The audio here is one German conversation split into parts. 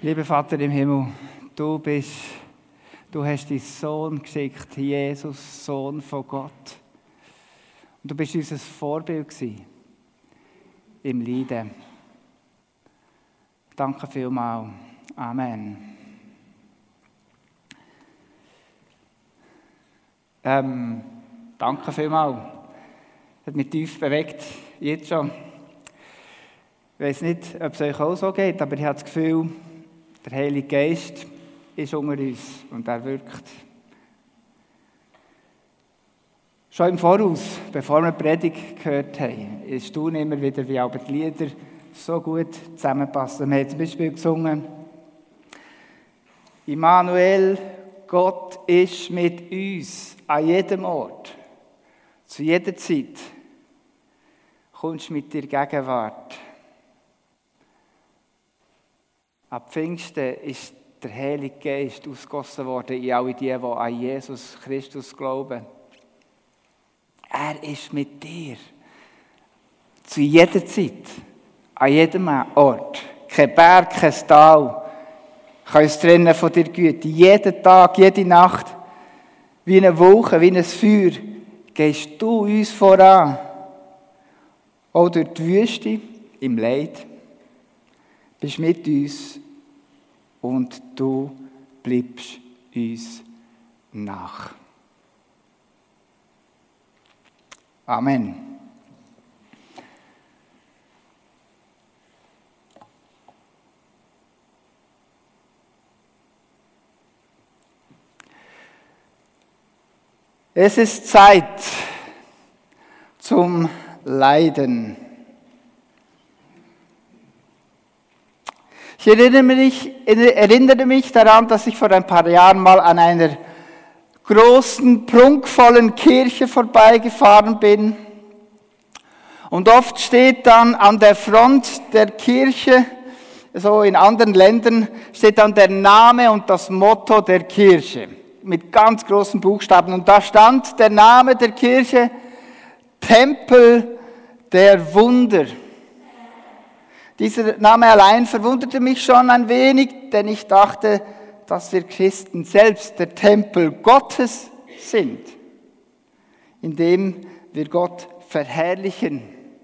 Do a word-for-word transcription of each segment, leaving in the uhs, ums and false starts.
Lieber Vater im Himmel, du bist, du hast deinen Sohn geschickt, Jesus, Sohn von Gott. Und du bist unser Vorbild gewesen im Leiden. Danke vielmals. Amen. Ähm, danke vielmals. Das hat mich tief bewegt, jetzt schon. Ich weiß nicht, ob es euch auch so geht, aber ich habe das Gefühl, der Heilige Geist ist unter uns und er wirkt. Schon im Voraus, bevor wir die Predigt gehört haben, ist staune immer wieder, wie aber die Lieder so gut zusammenpassen. Wir haben zum Beispiel gesungen: Immanuel, Gott ist mit uns an jedem Ort, zu jeder Zeit. Kommst mit dir Gegenwart. Ab Pfingsten ist der Heilige Geist ausgegossen worden in alle die, die an Jesus Christus glauben. Er ist mit dir. Zu jeder Zeit. An jedem Ort. Kein Berg, kein Tal kann uns trennen von der Güte. Jeden Tag, jede Nacht, wie eine Wolke, wie ein Feuer, gehst du uns voran. Auch durch die Wüste, im Leid. Bist mit uns und du bleibst uns nach. Amen. Es ist Zeit zum Leiden. Ich erinnere mich, erinnere mich daran, dass ich vor ein paar Jahren mal an einer großen, prunkvollen Kirche vorbeigefahren bin. Und oft steht dann an der Front der Kirche, so in anderen Ländern, steht dann der Name und das Motto der Kirche mit ganz großen Buchstaben. Und da stand der Name der Kirche: Tempel der Wunder. Dieser Name allein verwunderte mich schon ein wenig, denn ich dachte, dass wir Christen selbst der Tempel Gottes sind, in dem wir Gott verherrlichen.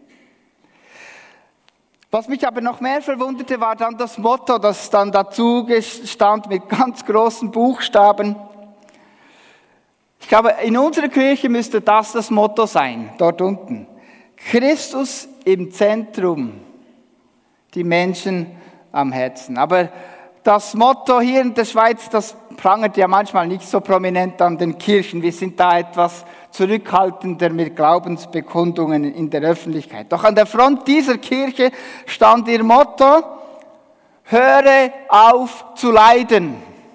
Was mich aber noch mehr verwunderte, war dann das Motto, das dann dazu stand mit ganz großen Buchstaben. Ich glaube, in unserer Kirche müsste das das Motto sein, dort unten. Christus im Zentrum, die Menschen am Herzen. Aber das Motto hier in der Schweiz, das prangert ja manchmal nicht so prominent an den Kirchen. Wir sind da etwas zurückhaltender mit Glaubensbekundungen in der Öffentlichkeit. Doch an der Front dieser Kirche stand ihr Motto: Höre auf zu leiden.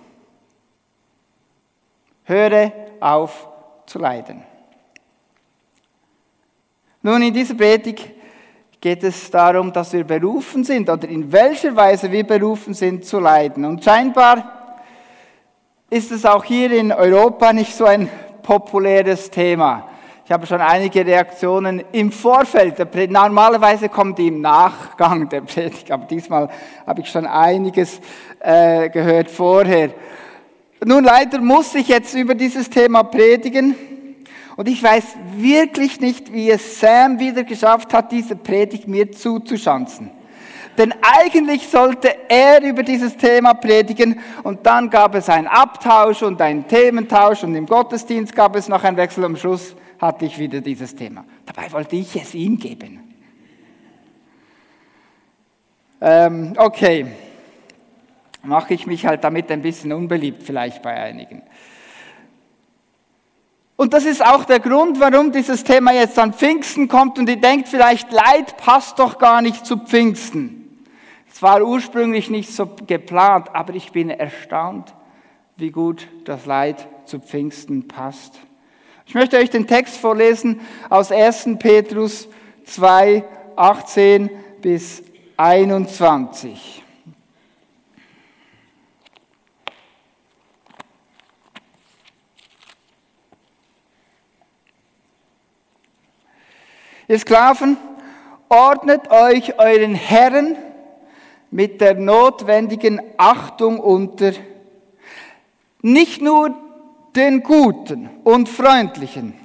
Höre auf zu leiden. Nun, in dieser Predigt geht es darum, dass wir berufen sind oder in welcher Weise wir berufen sind zu leiden. Und scheinbar ist es auch hier in Europa nicht so ein populäres Thema. Ich habe schon einige Reaktionen im Vorfeld der Predigt. Normalerweise kommen die im Nachgang der Predigt, aber diesmal habe ich schon einiges äh, gehört vorher. Nun, leider muss ich jetzt über dieses Thema predigen. Und ich weiß wirklich nicht, wie es Sam wieder geschafft hat, diese Predigt mir zuzuschanzen. Denn eigentlich sollte er über dieses Thema predigen und dann gab es einen Abtausch und einen Thementausch und im Gottesdienst gab es noch einen Wechsel. Am Schluss hatte ich wieder dieses Thema. Dabei wollte ich es ihm geben. Ähm, okay, mache ich mich halt damit ein bisschen unbeliebt vielleicht bei einigen. Und das ist auch der Grund, warum dieses Thema jetzt an Pfingsten kommt. Und ihr denkt vielleicht, Leid passt doch gar nicht zu Pfingsten. Es war ursprünglich nicht so geplant, aber ich bin erstaunt, wie gut das Leid zu Pfingsten passt. Ich möchte euch den Text vorlesen aus ersten Petrus zwei, achtzehn bis einundzwanzig. Ihr Sklaven, ordnet euch euren Herren mit der notwendigen Achtung unter, nicht nur den Guten und Freundlichen,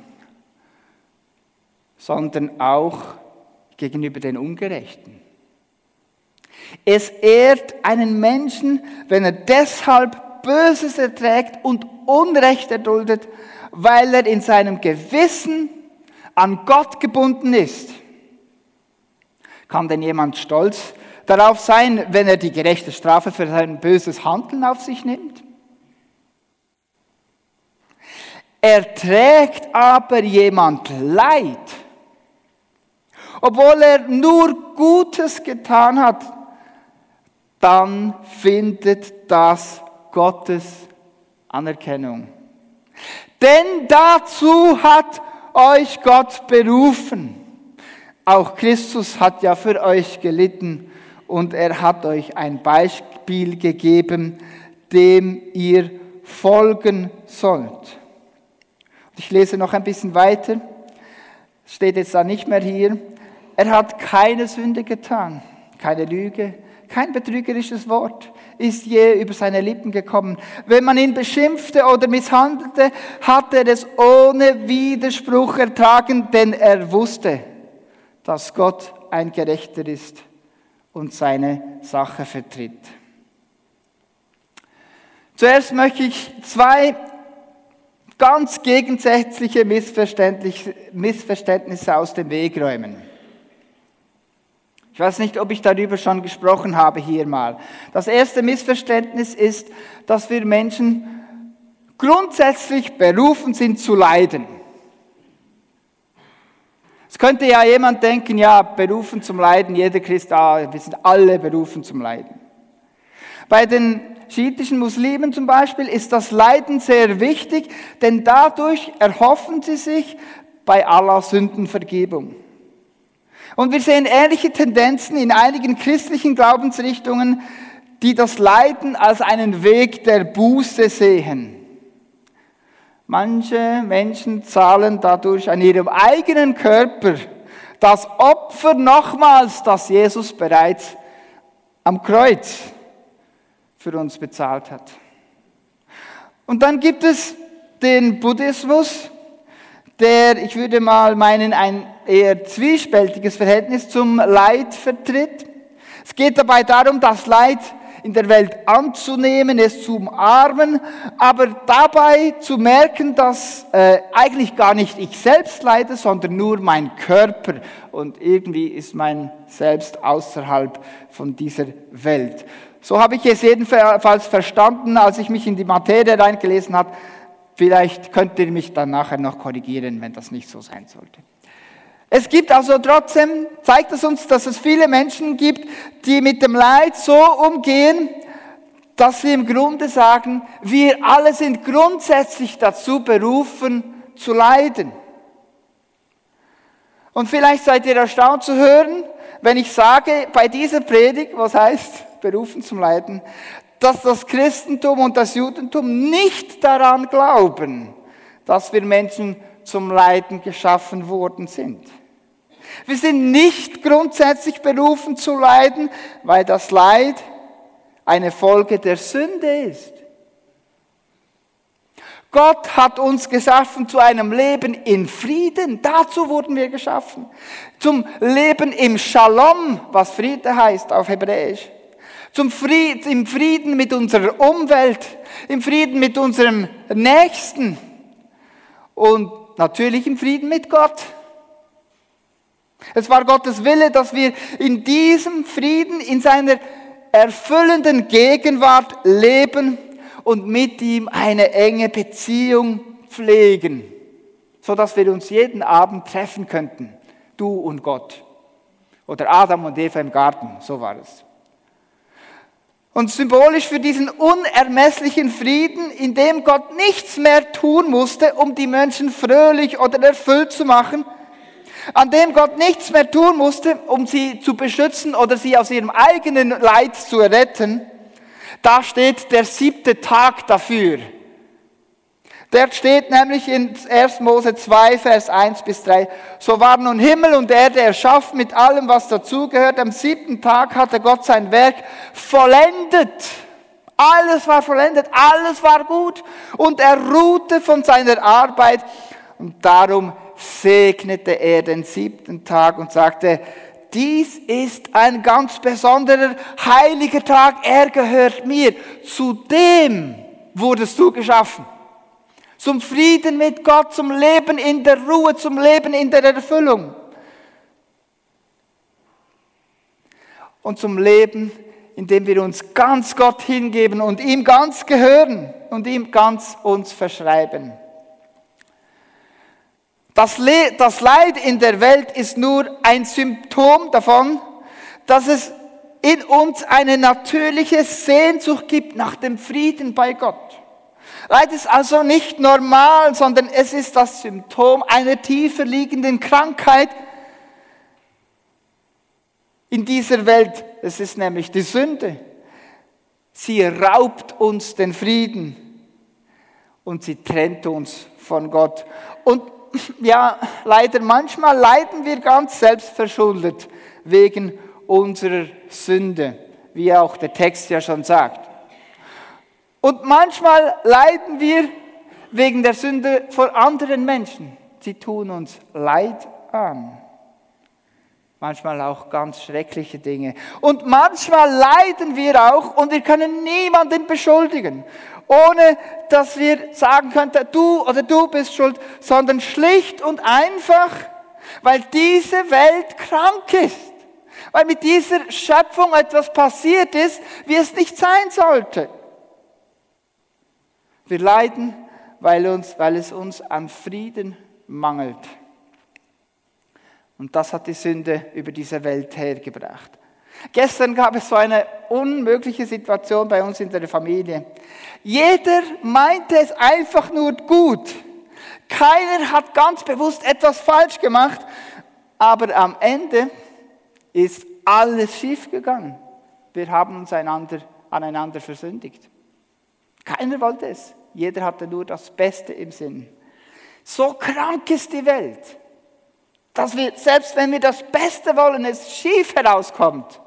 sondern auch gegenüber den Ungerechten. Es ehrt einen Menschen, wenn er deshalb Böses erträgt und Unrecht erduldet, weil er in seinem Gewissen an Gott gebunden ist. Kann denn jemand stolz darauf sein, wenn er die gerechte Strafe für sein böses Handeln auf sich nimmt? Erträgt aber jemand Leid, obwohl er nur Gutes getan hat, dann findet das Gottes Anerkennung. Denn dazu hat euch Gott berufen. Auch Christus hat ja für euch gelitten und er hat euch ein Beispiel gegeben, dem ihr folgen sollt. Ich lese noch ein bisschen weiter, steht jetzt da nicht mehr hier. Er hat keine Sünde getan, keine Lüge, kein betrügerisches Wort ist je über seine Lippen gekommen. Wenn man ihn beschimpfte oder misshandelte, hat er es ohne Widerspruch ertragen, denn er wusste, dass Gott ein Gerechter ist und seine Sache vertritt. Zuerst möchte ich zwei ganz gegensätzliche Missverständnisse aus dem Weg räumen. Ich weiß nicht, ob ich darüber schon gesprochen habe hier mal. Das erste Missverständnis ist, dass wir Menschen grundsätzlich berufen sind zu leiden. Es könnte ja jemand denken, ja, berufen zum Leiden, jeder Christ, ah, wir sind alle berufen zum Leiden. Bei den schiitischen Muslimen zum Beispiel ist das Leiden sehr wichtig, denn dadurch erhoffen sie sich bei Allah Sündenvergebung. Und wir sehen ähnliche Tendenzen in einigen christlichen Glaubensrichtungen, die das Leiden als einen Weg der Buße sehen. Manche Menschen zahlen dadurch an ihrem eigenen Körper das Opfer nochmals, das Jesus bereits am Kreuz für uns bezahlt hat. Und dann gibt es den Buddhismus, der, ich würde mal meinen, ein eher zwiespältiges Verhältnis zum Leid vertritt. Es geht dabei darum, das Leid in der Welt anzunehmen, es zu umarmen, aber dabei zu merken, dass äh, eigentlich gar nicht ich selbst leide, sondern nur mein Körper. Und irgendwie ist mein Selbst außerhalb von dieser Welt. So habe ich es jedenfalls verstanden, als ich mich in die Materie reingelesen habe. Vielleicht könnt ihr mich dann nachher noch korrigieren, wenn das nicht so sein sollte. Es gibt also trotzdem, zeigt es uns, dass es viele Menschen gibt, die mit dem Leid so umgehen, dass sie im Grunde sagen, wir alle sind grundsätzlich dazu berufen, zu leiden. Und vielleicht seid ihr erstaunt zu hören, wenn ich sage, bei dieser Predigt, was heißt berufen zum Leiden, dass das Christentum und das Judentum nicht daran glauben, dass wir Menschen zum Leiden geschaffen worden sind. Wir sind nicht grundsätzlich berufen zu leiden, weil das Leid eine Folge der Sünde ist. Gott hat uns geschaffen zu einem Leben in Frieden. Dazu wurden wir geschaffen. Zum Leben im Shalom, was Friede heißt auf Hebräisch. Zum Frieden, im Frieden mit unserer Umwelt, im Frieden mit unserem Nächsten und natürlich im Frieden mit Gott. Es war Gottes Wille, dass wir in diesem Frieden, in seiner erfüllenden Gegenwart leben und mit ihm eine enge Beziehung pflegen, sodass wir uns jeden Abend treffen könnten, du und Gott. Oder Adam und Eva im Garten, so war es. Und symbolisch für diesen unermesslichen Frieden, in dem Gott nichts mehr tun musste, um die Menschen fröhlich oder erfüllt zu machen, an dem Gott nichts mehr tun musste, um sie zu beschützen oder sie aus ihrem eigenen Leid zu retten, da steht der siebte Tag dafür. Der steht nämlich in erster Mose zwei, Vers eins bis drei. So waren nun Himmel und Erde erschaffen mit allem, was dazugehört. Am siebten Tag hatte Gott sein Werk vollendet. Alles war vollendet, alles war gut. Und er ruhte von seiner Arbeit. Und darum segnete er den siebten Tag und sagte, dies ist ein ganz besonderer, heiliger Tag, er gehört mir. Zu dem wurdest du geschaffen. Zum Frieden mit Gott, zum Leben in der Ruhe, zum Leben in der Erfüllung. Und zum Leben, in dem wir uns ganz Gott hingeben und ihm ganz gehören und ihm ganz uns verschreiben. Das, Le- das Leid in der Welt ist nur ein Symptom davon, dass es in uns eine natürliche Sehnsucht gibt nach dem Frieden bei Gott. Leid ist also nicht normal, sondern es ist das Symptom einer tiefer liegenden Krankheit in dieser Welt. Es ist nämlich die Sünde. Sie raubt uns den Frieden und sie trennt uns von Gott. Und ja, leider manchmal leiden wir ganz selbstverschuldet wegen unserer Sünde, wie auch der Text ja schon sagt. Und manchmal leiden wir wegen der Sünde vor anderen Menschen. Sie tun uns Leid an. Manchmal auch ganz schreckliche Dinge. Und manchmal leiden wir auch und wir können niemanden beschuldigen, ohne dass wir sagen könnten, du oder du bist schuld, sondern schlicht und einfach, weil diese Welt krank ist. Weil mit dieser Schöpfung etwas passiert ist, wie es nicht sein sollte. Wir leiden, weil, uns, weil es uns an Frieden mangelt. Und das hat die Sünde über diese Welt hergebracht. Gestern gab es so eine unmögliche Situation bei uns in der Familie. Jeder meinte es einfach nur gut. Keiner hat ganz bewusst etwas falsch gemacht. Aber am Ende ist alles schief gegangen. Wir haben uns einander, aneinander versündigt. Keiner wollte es. Jeder hatte nur das Beste im Sinn. So krank ist die Welt, dass wir, selbst wenn wir das Beste wollen, es schief herauskommt.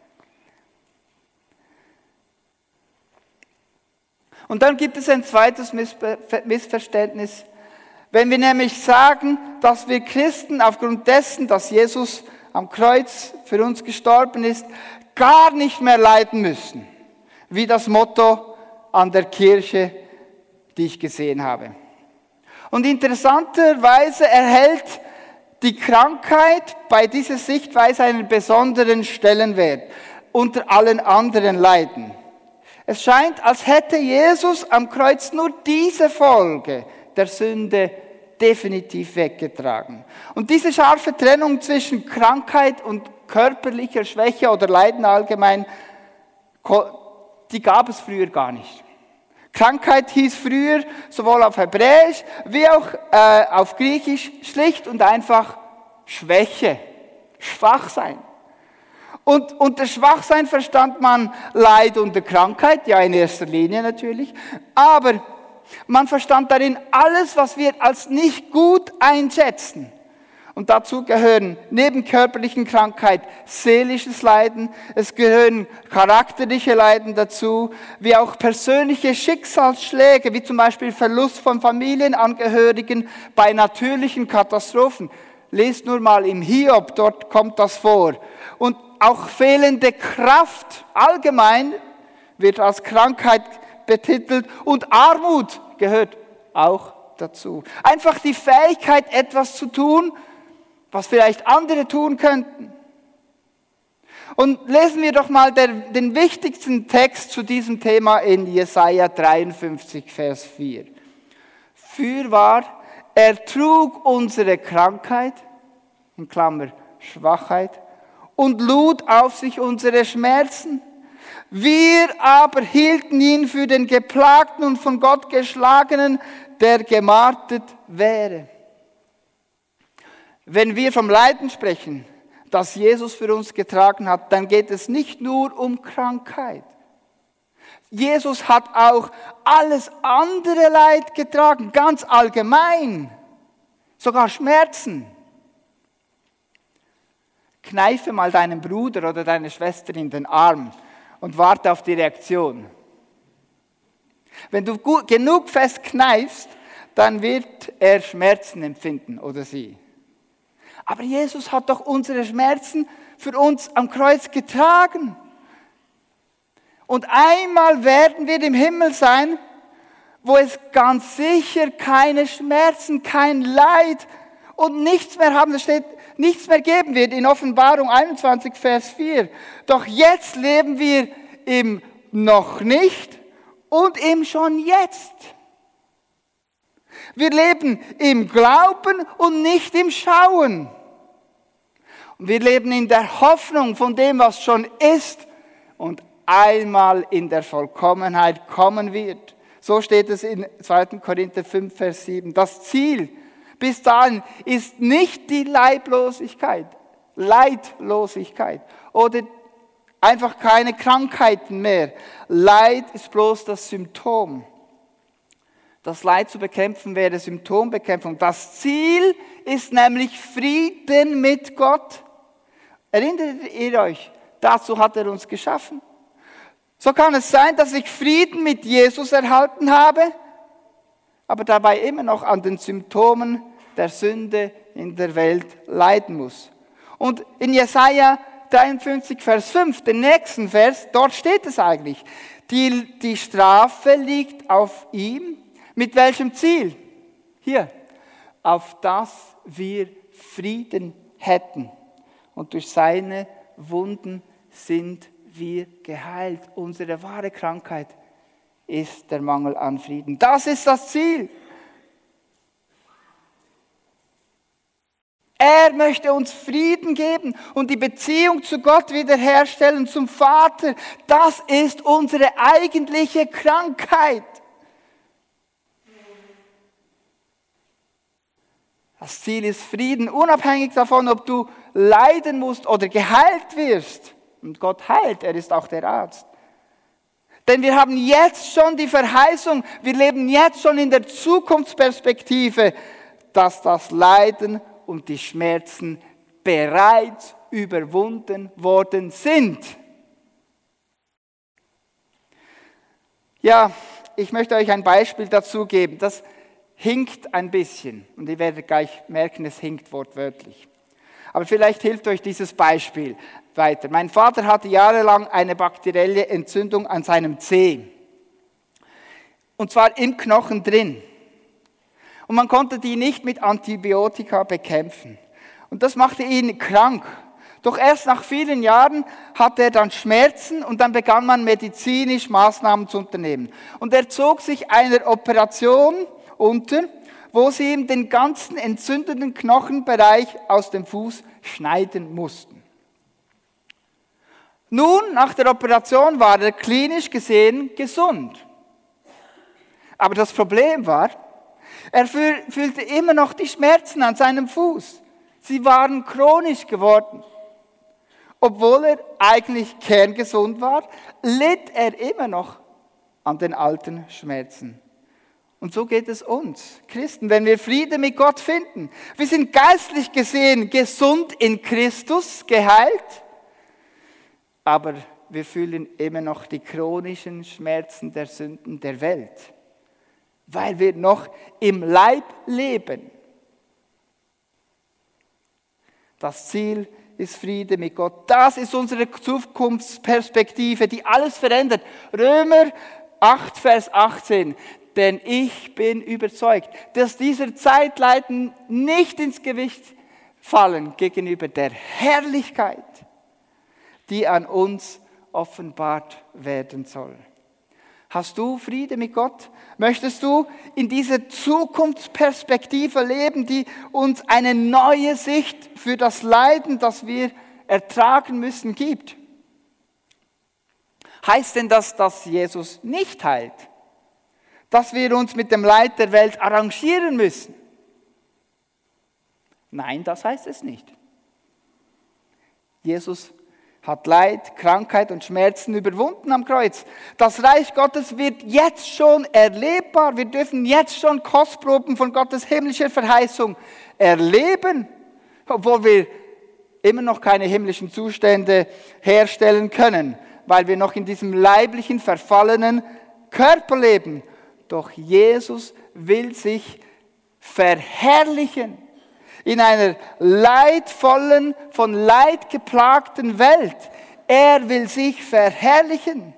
Und dann gibt es ein zweites Missverständnis. Wenn wir nämlich sagen, dass wir Christen aufgrund dessen, dass Jesus am Kreuz für uns gestorben ist, gar nicht mehr leiden müssen, wie das Motto an der Kirche, die ich gesehen habe. Und interessanterweise erhält die Krankheit bei dieser Sichtweise einen besonderen Stellenwert unter allen anderen Leiden. Es scheint, als hätte Jesus am Kreuz nur diese Folge der Sünde definitiv weggetragen. Und diese scharfe Trennung zwischen Krankheit und körperlicher Schwäche oder Leiden allgemein, die gab es früher gar nicht. Krankheit hieß früher sowohl auf Hebräisch wie auch äh, auf Griechisch schlicht und einfach Schwäche, Schwachsein. Und unter Schwachsein verstand man Leid unter Krankheit, ja in erster Linie natürlich, aber man verstand darin alles, was wir als nicht gut einschätzen. Und dazu gehören neben körperlichen Krankheit seelisches Leiden, es gehören charakterliche Leiden dazu, wie auch persönliche Schicksalsschläge, wie zum Beispiel Verlust von Familienangehörigen bei natürlichen Katastrophen. Lest nur mal im Hiob, dort kommt das vor. Und auch fehlende Kraft allgemein wird als Krankheit betitelt und Armut gehört auch dazu. Einfach die Fähigkeit, etwas zu tun, was vielleicht andere tun könnten. Und lesen wir doch mal der, den wichtigsten Text zu diesem Thema in Jesaja dreiundfünfzig, Vers vier. Fürwahr, er trug unsere Krankheit, in Klammer Schwachheit, und lud auf sich unsere Schmerzen. Wir aber hielten ihn für den Geplagten und von Gott geschlagenen, der gemartet wäre. Wenn wir vom Leiden sprechen, das Jesus für uns getragen hat, dann geht es nicht nur um Krankheit. Jesus hat auch alles andere Leid getragen, ganz allgemein, sogar Schmerzen. Kneife mal deinen Bruder oder deine Schwester in den Arm und warte auf die Reaktion. Wenn du gut, genug fest kneifst, dann wird er Schmerzen empfinden oder sie. Aber Jesus hat doch unsere Schmerzen für uns am Kreuz getragen. Und einmal werden wir im Himmel sein, wo es ganz sicher keine Schmerzen, kein Leid und nichts mehr haben. Da steht, nichts mehr geben wird in Offenbarung einundzwanzig, Vers vier. Doch jetzt leben wir im noch nicht und im schon jetzt. Wir leben im Glauben und nicht im Schauen. Und wir leben in der Hoffnung von dem, was schon ist und einmal in der Vollkommenheit kommen wird. So steht es in zweiter Korinther fünf, Vers sieben. Das Ziel bis dahin ist nicht die Leiblosigkeit, Leidlosigkeit oder einfach keine Krankheiten mehr. Leid ist bloß das Symptom. Das Leid zu bekämpfen wäre Symptombekämpfung. Das Ziel ist nämlich Frieden mit Gott. Erinnert ihr euch? Dazu hat er uns geschaffen. So kann es sein, dass ich Frieden mit Jesus erhalten habe, aber dabei immer noch an den Symptomen der Sünde in der Welt leiden muss. Und in Jesaja dreiundfünfzig, Vers fünf, den nächsten Vers, dort steht es eigentlich. Die, die Strafe liegt auf ihm. Mit welchem Ziel? Hier, auf dass wir Frieden hätten. Und durch seine Wunden sind wir geheilt. Unsere wahre Krankheit ist der Mangel an Frieden. Das ist das Ziel. Er möchte uns Frieden geben und die Beziehung zu Gott wiederherstellen, zum Vater. Das ist unsere eigentliche Krankheit. Das Ziel ist Frieden, unabhängig davon, ob du leiden musst oder geheilt wirst. Und Gott heilt, er ist auch der Arzt. Denn wir haben jetzt schon die Verheißung, wir leben jetzt schon in der Zukunftsperspektive, dass das Leiden und die Schmerzen bereits überwunden worden sind. Ja, ich möchte euch ein Beispiel dazu geben. Das hinkt ein bisschen und ihr werdet gleich merken, es hinkt wortwörtlich. Aber vielleicht hilft euch dieses Beispiel weiter. Mein Vater hatte jahrelang eine bakterielle Entzündung an seinem Zeh. Und zwar im Knochen drin. Und man konnte die nicht mit Antibiotika bekämpfen. Und das machte ihn krank. Doch erst nach vielen Jahren hatte er dann Schmerzen und dann begann man medizinisch Maßnahmen zu unternehmen. Und er zog sich einer Operation unter, wo sie ihm den ganzen entzündeten Knochenbereich aus dem Fuß schneiden mussten. Nun, nach der Operation war er klinisch gesehen gesund. Aber das Problem war, er fühlte immer noch die Schmerzen an seinem Fuß. Sie waren chronisch geworden. Obwohl er eigentlich kerngesund war, litt er immer noch an den alten Schmerzen. Und so geht es uns, Christen, wenn wir Frieden mit Gott finden. Wir sind geistlich gesehen gesund in Christus, geheilt, aber wir fühlen immer noch die chronischen Schmerzen der Sünden der Welt, weil wir noch im Leib leben. Das Ziel ist Friede mit Gott. Das ist unsere Zukunftsperspektive, die alles verändert. Römer acht, Vers achtzehn. Denn ich bin überzeugt, dass dieser Zeitleiden nicht ins Gewicht fallen gegenüber der Herrlichkeit, die an uns offenbart werden soll. Hast du Friede mit Gott? Möchtest du in dieser Zukunftsperspektive leben, die uns eine neue Sicht für das Leiden, das wir ertragen müssen, gibt? Heißt denn das, dass Jesus nicht heilt? Dass wir uns mit dem Leid der Welt arrangieren müssen? Nein, das heißt es nicht. Jesus hat Leid, Krankheit und Schmerzen überwunden am Kreuz. Das Reich Gottes wird jetzt schon erlebbar. Wir dürfen jetzt schon Kostproben von Gottes himmlischer Verheißung erleben, obwohl wir immer noch keine himmlischen Zustände herstellen können, weil wir noch in diesem leiblichen, verfallenen Körper leben. Doch Jesus will sich verherrlichen in einer leidvollen, von Leid geplagten Welt. Er will sich verherrlichen.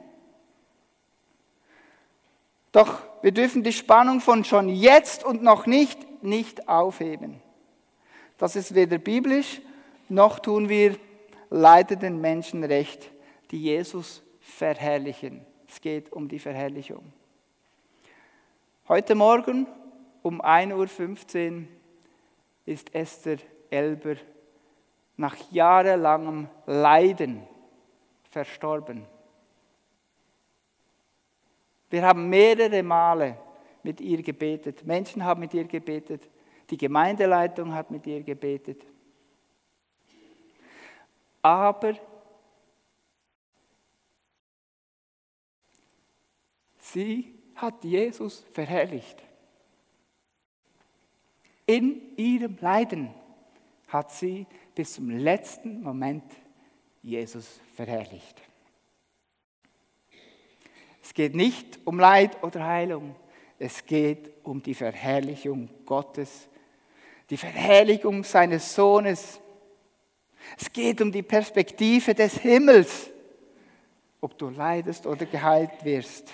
Doch wir dürfen die Spannung von schon jetzt und noch nicht, nicht aufheben. Das ist weder biblisch, noch tun wir leidenden Menschen recht, die Jesus verherrlichen. Es geht um die Verherrlichung. Heute Morgen um ein Uhr fünfzehn ist Esther Elber nach jahrelangem Leiden verstorben. Wir haben mehrere Male mit ihr gebetet. Menschen haben mit ihr gebetet. Die Gemeindeleitung hat mit ihr gebetet. Aber sie hat Jesus verherrlicht. In ihrem Leiden hat sie bis zum letzten Moment Jesus verherrlicht. Es geht nicht um Leid oder Heilung, es geht um die Verherrlichung Gottes, die Verherrlichung seines Sohnes. Es geht um die Perspektive des Himmels, ob du leidest oder geheilt wirst.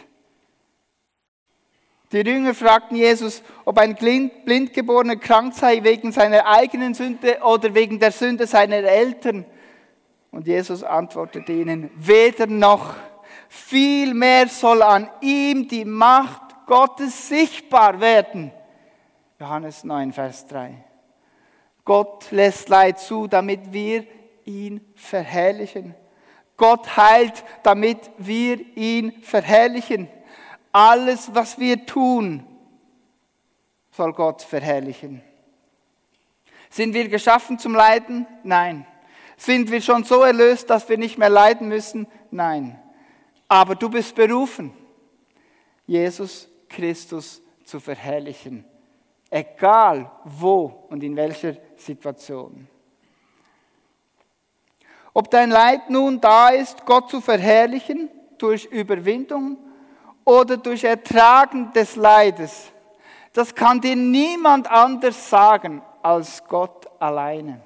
Die Jünger fragten Jesus, ob ein Blindgeborener krank sei wegen seiner eigenen Sünde oder wegen der Sünde seiner Eltern. Und Jesus antwortete ihnen, weder noch, vielmehr soll an ihm die Macht Gottes sichtbar werden. Johannes neun, Vers drei. Gott lässt Leid zu, damit wir ihn verherrlichen. Gott heilt, damit wir ihn verherrlichen. Alles, was wir tun, soll Gott verherrlichen. Sind wir geschaffen zum Leiden? Nein. Sind wir schon so erlöst, dass wir nicht mehr leiden müssen? Nein. Aber du bist berufen, Jesus Christus zu verherrlichen. Egal wo und in welcher Situation. Ob dein Leid nun da ist, Gott zu verherrlichen, durch Überwindung oder durch Ertragen des Leides, das kann dir niemand anders sagen als Gott alleine.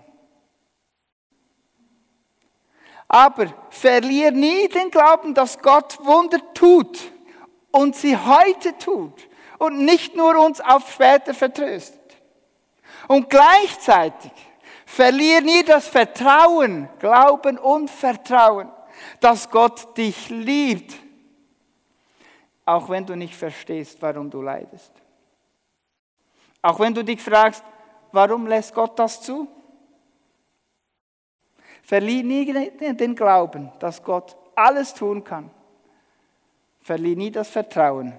Aber verlier nie den Glauben, dass Gott Wunder tut und sie heute tut und nicht nur uns auf später vertröstet. Und gleichzeitig verlier nie das Vertrauen, Glauben und Vertrauen, dass Gott dich liebt, auch wenn du nicht verstehst, warum du leidest. Auch wenn du dich fragst, warum lässt Gott das zu? Verlier nie den Glauben, dass Gott alles tun kann. Verlier nie das Vertrauen,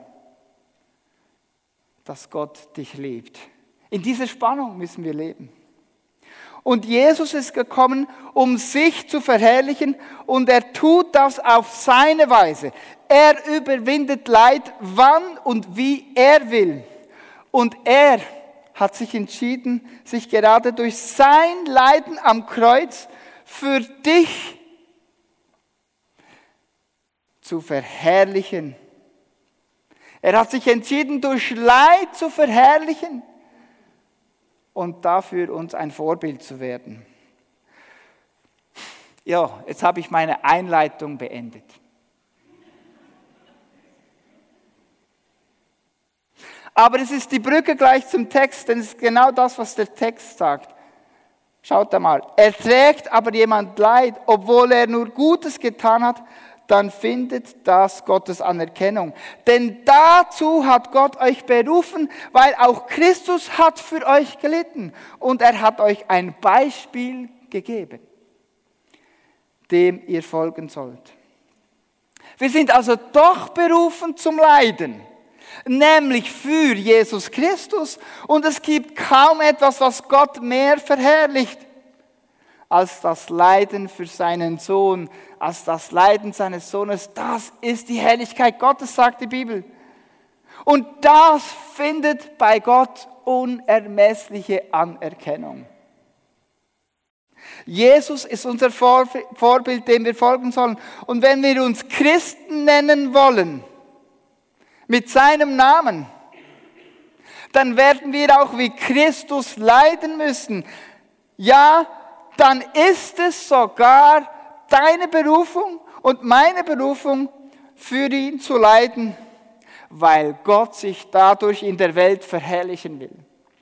dass Gott dich liebt. In dieser Spannung müssen wir leben. Und Jesus ist gekommen, um sich zu verherrlichen, und er tut das auf seine Weise. Er überwindet Leid, wann und wie er will. Und er hat sich entschieden, sich gerade durch sein Leiden am Kreuz für dich zu verherrlichen. Er hat sich entschieden, durch Leid zu verherrlichen und dafür uns ein Vorbild zu werden. Ja, jetzt habe ich meine Einleitung beendet. Aber es ist die Brücke gleich zum Text, denn es ist genau das, was der Text sagt. Schaut einmal, erträgt aber jemand Leid, obwohl er nur Gutes getan hat, dann findet das Gottes Anerkennung. Denn dazu hat Gott euch berufen, weil auch Christus hat für euch gelitten und er hat euch ein Beispiel gegeben, dem ihr folgen sollt. Wir sind also doch berufen zum Leiden, nämlich für Jesus Christus, und es gibt kaum etwas, was Gott mehr verherrlicht, als das Leiden für seinen Sohn, als das Leiden seines Sohnes. Das ist die Herrlichkeit Gottes, sagt die Bibel. Und das findet bei Gott unermessliche Anerkennung. Jesus ist unser Vorbild, dem wir folgen sollen. Und wenn wir uns Christen nennen wollen, mit seinem Namen, dann werden wir auch wie Christus leiden müssen. Ja, dann ist es sogar deine Berufung und meine Berufung, für ihn zu leiden, weil Gott sich dadurch in der Welt verherrlichen will.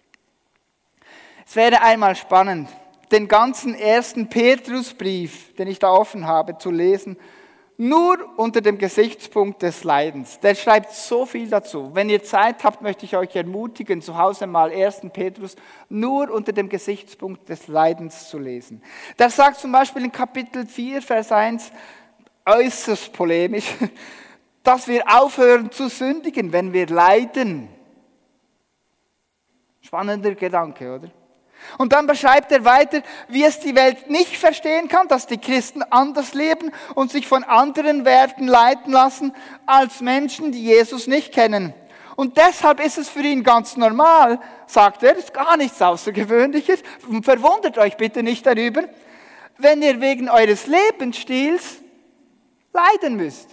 Es wäre einmal spannend, den ganzen ersten Petrusbrief, den ich da offen habe, zu lesen, nur unter dem Gesichtspunkt des Leidens. Der schreibt so viel dazu. Wenn ihr Zeit habt, möchte ich euch ermutigen, zu Hause mal ersten Petrus nur unter dem Gesichtspunkt des Leidens zu lesen. Der sagt zum Beispiel in Kapitel vier, Vers eins, äußerst polemisch, dass wir aufhören zu sündigen, wenn wir leiden. Spannender Gedanke, oder? Und dann beschreibt er weiter, wie es die Welt nicht verstehen kann, dass die Christen anders leben und sich von anderen Werten leiten lassen als Menschen, die Jesus nicht kennen. Und deshalb ist es für ihn ganz normal, sagt er, ist gar nichts Außergewöhnliches. Verwundert euch bitte nicht darüber, wenn ihr wegen eures Lebensstils leiden müsst.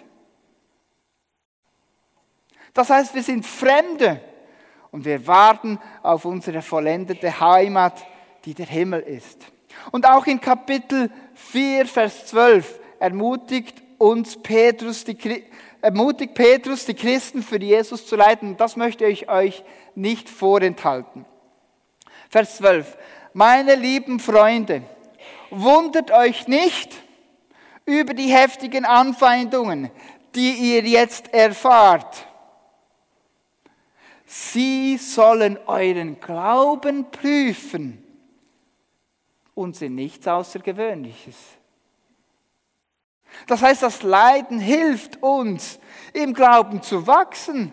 Das heißt, wir sind Fremde. Und wir warten auf unsere vollendete Heimat, die der Himmel ist. Und auch in Kapitel vier, Vers zwölf ermutigt uns Petrus, die, ermutigt Petrus, die Christen für Jesus zu leiten. Das möchte ich euch nicht vorenthalten. Vers zwölf. Meine lieben Freunde, wundert euch nicht über die heftigen Anfeindungen, die ihr jetzt erfahrt. Sie sollen euren Glauben prüfen und sind nichts Außergewöhnliches. Das heißt, das Leiden hilft uns, im Glauben zu wachsen.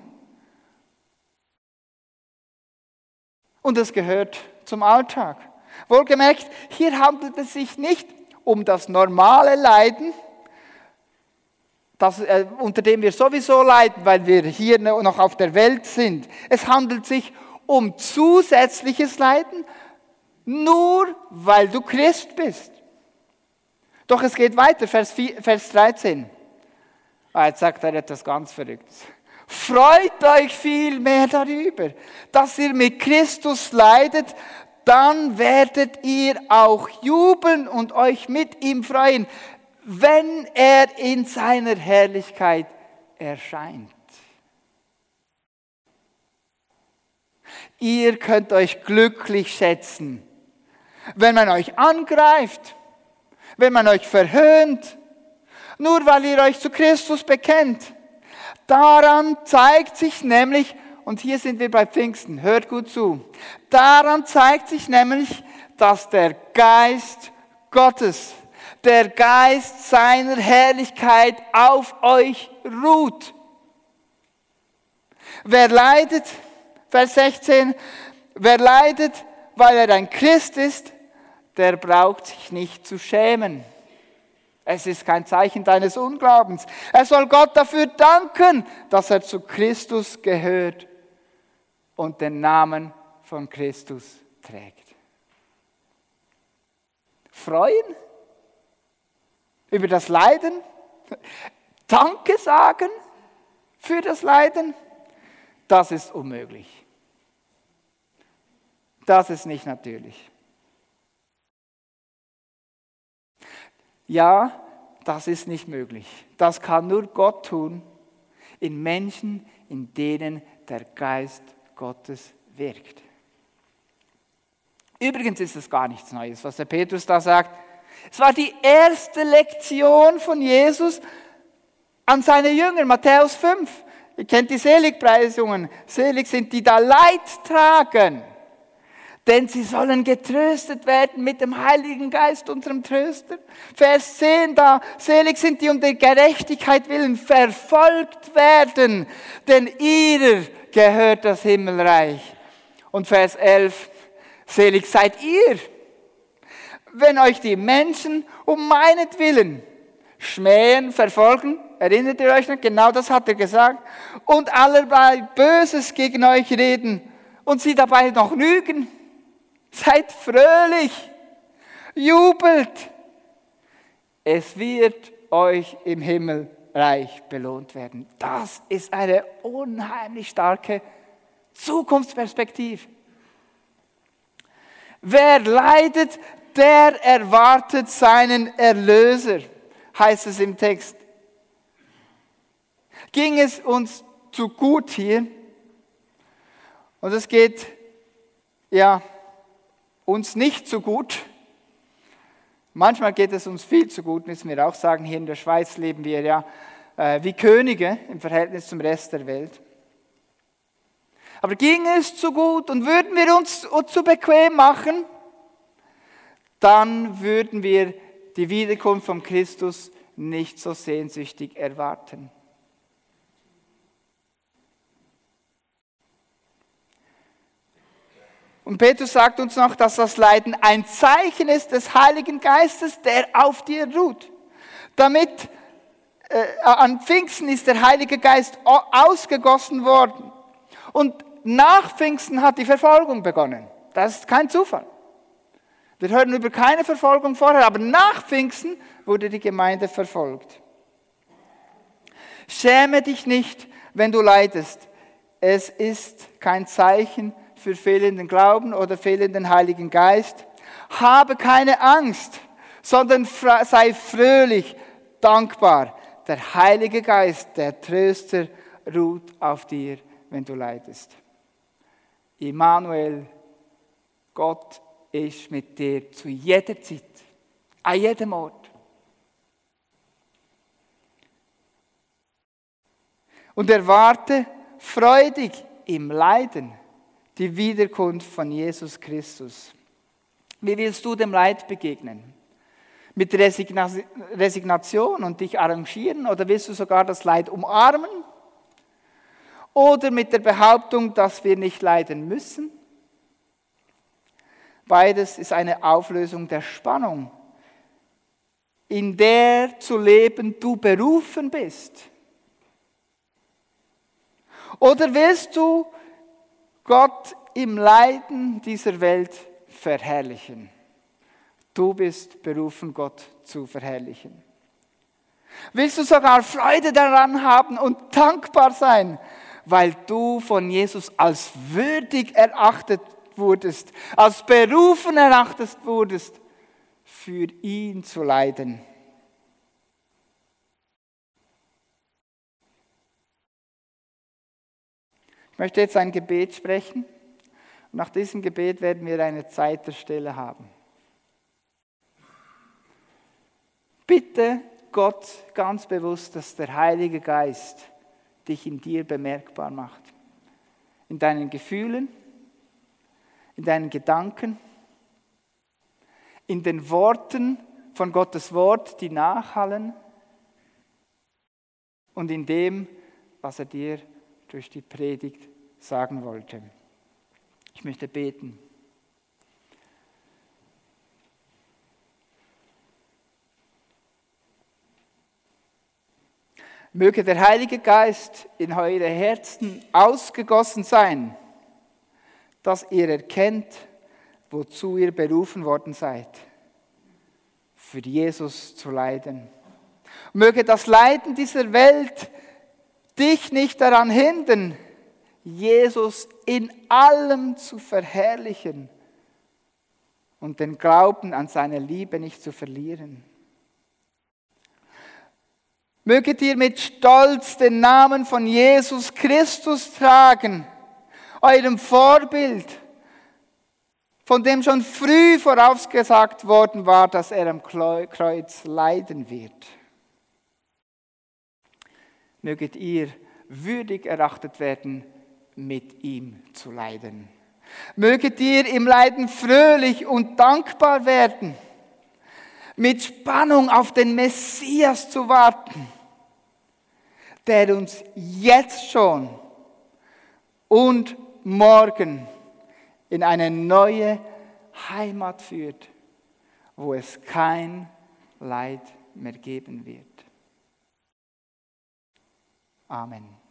Und es gehört zum Alltag. Wohlgemerkt, hier handelt es sich nicht um das normale Leiden, Das, äh, unter dem wir sowieso leiden, weil wir hier noch auf der Welt sind. Es handelt sich um zusätzliches Leiden, nur weil du Christ bist. Doch es geht weiter, Vers, vier, Vers dreizehn. Ah, jetzt sagt er etwas ganz Verrücktes. Freut euch viel mehr darüber, dass ihr mit Christus leidet, dann werdet ihr auch jubeln und euch mit ihm freuen, wenn er in seiner Herrlichkeit erscheint. Ihr könnt euch glücklich schätzen, wenn man euch angreift, wenn man euch verhöhnt, nur weil ihr euch zu Christus bekennt. Daran zeigt sich nämlich, und hier sind wir bei Pfingsten, hört gut zu, daran zeigt sich nämlich, dass der Geist Gottes, der Geist seiner Herrlichkeit auf euch ruht. Wer leidet, Vers sechzehn, wer leidet, weil er ein Christ ist, der braucht sich nicht zu schämen. Es ist kein Zeichen deines Unglaubens. Er soll Gott dafür danken, dass er zu Christus gehört und den Namen von Christus trägt. Freuen über das Leiden, Danke sagen für das Leiden, das ist unmöglich. Das ist nicht natürlich. Ja, das ist nicht möglich. Das kann nur Gott tun in Menschen, in denen der Geist Gottes wirkt. Übrigens ist es gar nichts Neues, was der Petrus da sagt. Es war die erste Lektion von Jesus an seine Jünger, Matthäus fünf. Ihr kennt die Seligpreisungen. Selig sind die da Leid tragen, denn sie sollen getröstet werden mit dem Heiligen Geist, unserem Tröster. Vers zehn da, selig sind die um der Gerechtigkeit willen verfolgt werden, denn ihrer gehört das Himmelreich. Und Vers elf, selig seid ihr, wenn euch die Menschen um meinetwillen schmähen, verfolgen, erinnert ihr euch noch? Genau das hat er gesagt. Und allerlei Böses gegen euch reden und sie dabei noch lügen. Seid fröhlich, jubelt. Es wird euch im Himmel reich belohnt werden. Das ist eine unheimlich starke Zukunftsperspektive. Wer leidet, der erwartet seinen Erlöser, heißt es im Text. Ging es uns zu gut hier? Und es geht ja uns nicht so gut. Manchmal geht es uns viel zu gut, müssen wir auch sagen. Hier in der Schweiz leben wir ja äh, wie Könige im Verhältnis zum Rest der Welt. Aber ging es zu gut und würden wir uns, uns zu bequem machen, dann würden wir die Wiederkunft von Christus nicht so sehnsüchtig erwarten. Und Petrus sagt uns noch, dass das Leiden ein Zeichen ist des Heiligen Geistes, der auf dir ruht. Damit äh, an Pfingsten ist der Heilige Geist ausgegossen worden. Und nach Pfingsten hat die Verfolgung begonnen. Das ist kein Zufall. Wir hören über keine Verfolgung vorher, aber nach Pfingsten wurde die Gemeinde verfolgt. Schäme dich nicht, wenn du leidest. Es ist kein Zeichen für fehlenden Glauben oder fehlenden Heiligen Geist. Habe keine Angst, sondern sei fröhlich, dankbar. Der Heilige Geist, der Tröster, ruht auf dir, wenn du leidest. Immanuel, Gott ist mit dir zu jeder Zeit, an jedem Ort. Und erwarte freudig im Leiden die Wiederkunft von Jesus Christus. Wie willst du dem Leid begegnen? Mit Resigna- Resignation und dich arrangieren oder willst du sogar das Leid umarmen? Oder mit der Behauptung, dass wir nicht leiden müssen? Beides ist eine Auflösung der Spannung, in der zu leben du berufen bist. Oder willst du Gott im Leiden dieser Welt verherrlichen? Du bist berufen, Gott zu verherrlichen. Willst du sogar Freude daran haben und dankbar sein, weil du von Jesus als würdig erachtet wurdest, als berufen erachtet wurdest, für ihn zu leiden? Ich möchte jetzt ein Gebet sprechen. Nach diesem Gebet werden wir eine Zeit der Stille haben. Bitte Gott ganz bewusst, dass der Heilige Geist dich in dir bemerkbar macht. In deinen Gefühlen, in deinen Gedanken, in den Worten von Gottes Wort, die nachhallen und in dem, was er dir durch die Predigt sagen wollte. Ich möchte beten. Möge der Heilige Geist in eure Herzen ausgegossen sein, dass ihr erkennt, wozu ihr berufen worden seid, für Jesus zu leiden. Möge das Leiden dieser Welt dich nicht daran hindern, Jesus in allem zu verherrlichen und den Glauben an seine Liebe nicht zu verlieren. Möget ihr mit Stolz den Namen von Jesus Christus tragen, eurem Vorbild, von dem schon früh vorausgesagt worden war, dass er am Kreuz leiden wird. Möget ihr würdig erachtet werden, mit ihm zu leiden. Möget ihr im Leiden fröhlich und dankbar werden, mit Spannung auf den Messias zu warten, der uns jetzt schon und morgen in eine neue Heimat führt, wo es kein Leid mehr geben wird. Amen.